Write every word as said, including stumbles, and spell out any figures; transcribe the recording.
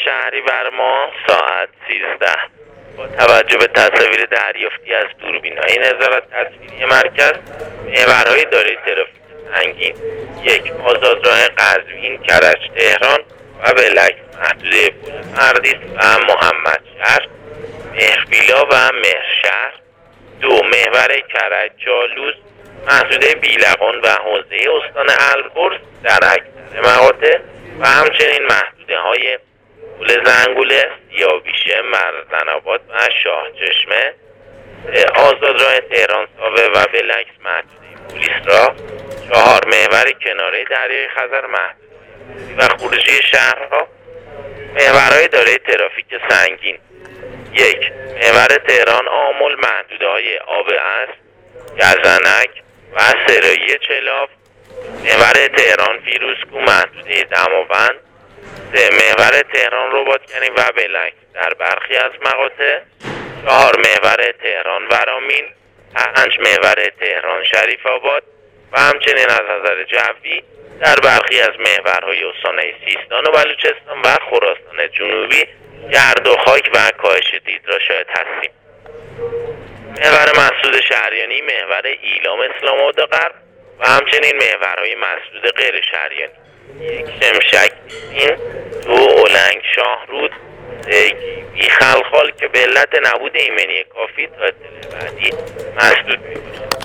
شهریور ماه ساعت سیزده با توجه به تصاویر دریافتی از دوربین‌های نظارت تصویری مرکز، محورهای دارای ترافیک سنگین یک آزادراه قزوین، کرج، تهران و بلک، محدوده پل پردیس و محمدشهر، مهربیلا و مهرشهر دو محور کرج جالوس، محدوده بیلقان و حوزه استان البرز در اکثر مقاطع و همچنین محدوده های پل زنگوله، سیاویشه، مرزن‌آباد و شاهچشمه، آزادراه تهران ساوه و بلکس محدوده پلیس را چهار محور کناره دریای خزر محدوده و خروجی شهرها، محورهای دارای ترافیک سنگین یک محور تهران آمل، محدوده های آب اسب، گزنک و سرایی چلاف، محور تهران فیروزکو، محدوده دماوند سه محور تهران رباطکنی و بلک در برخی از مقاطع چهار محور تهران ورامین، پنج محور تهران شریف آباد و همچنین از نظر جوی در برخی از محورهای استانهای سیستان و بلوچستان و خراسان جنوبی گرد و خاک و کاهش دید را شاهد هستیم. محور مسدود شهریانی، محور ایلام اسلام آباد غرب و همچنین محورهای مسدود غیر شهریانی یک شمشک این دو اولنگ شاهرود سه گیوی خلخال که به علت نبود ایمنی کافی تا اطلاع بعدی مسدود می‌باشد.